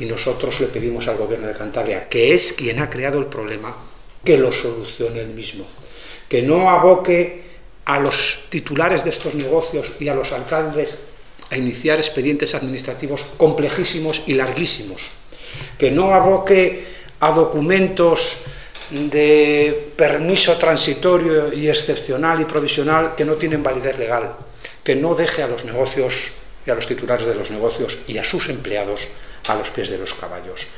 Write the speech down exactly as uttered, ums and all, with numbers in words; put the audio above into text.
y nosotros le pedimos al Gobierno de Cantabria, que es quien ha creado el problema, que lo solucione él mismo, que no aboque a los titulares de estos negocios y a los alcaldes a iniciar expedientes administrativos complejísimos y larguísimos, que no aboque a documentos de permiso transitorio y excepcional y provisional que no tienen validez legal, que no deje a los negocios y a los titulares de los negocios y a sus empleados a los pies de los caballos.